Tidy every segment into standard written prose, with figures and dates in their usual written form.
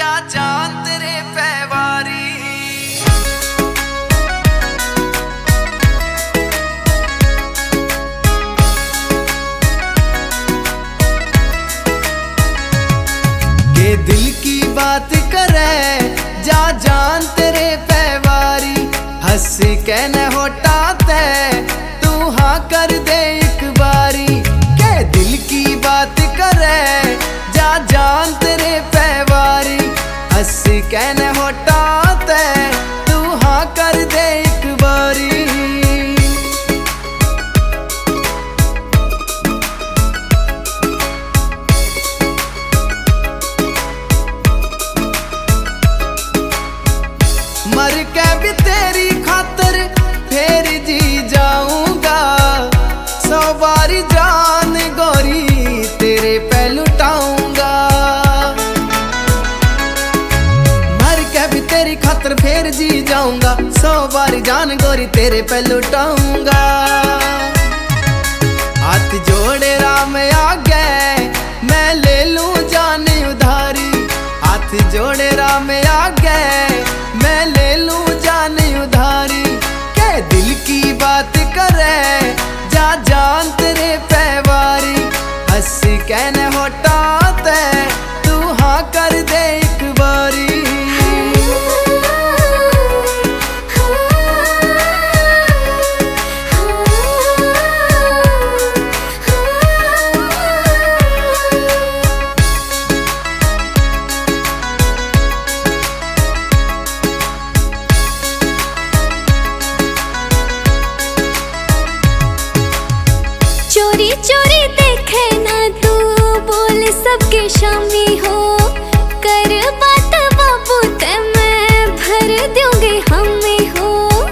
जा जान तेरे पैवारी। के दिल की बात करे जा जान तेरे पैवारी। हंस के न होटाते तू हाँ कर दे एक बारी। के दिल की बात करे जा जान तेरे पैवारी। हंस के न होटाते तू हाँ कर दे एक बारी। मर के भी तेरी खातर फिर जी जाऊंगा। 100 बारी जान गोरी तेरे पे लुटाऊंगा। मर के भी तेरी खातर फिर जी जाऊंगा। 100 बारी जान गोरी तेरे पे लुटाऊंगा। हाथ जोड़े राम आगे मैं ले लूं जान उधारी। हाथ जोड़े राम आगे मैं ले लूं जान उधारी। के दिल की बात करे जा जान तेरे पैवारी। हंस के न होटाते तू हाँ कर दे एक बारी। चोरी चोरी देखे ना तू बोल सबके शामी हो। कर बात बाबू ते मैं भर दूंगी हमें हो।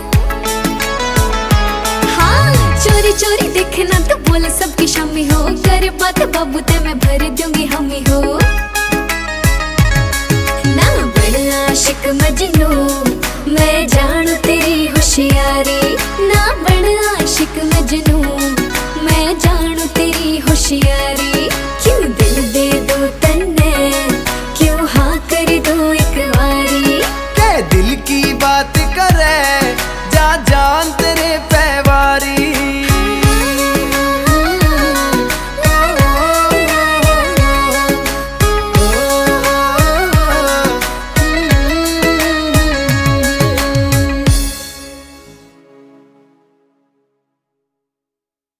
हाँ चोरी चोरी देखे ना तू बोल सबके शामी हो। कर बात बाबू ते मैं भर दूंगी हमें हो। ना बड़ आशिक मजनू मैं जानू तेरी होशियारी। ना बड़ आशिक मजनू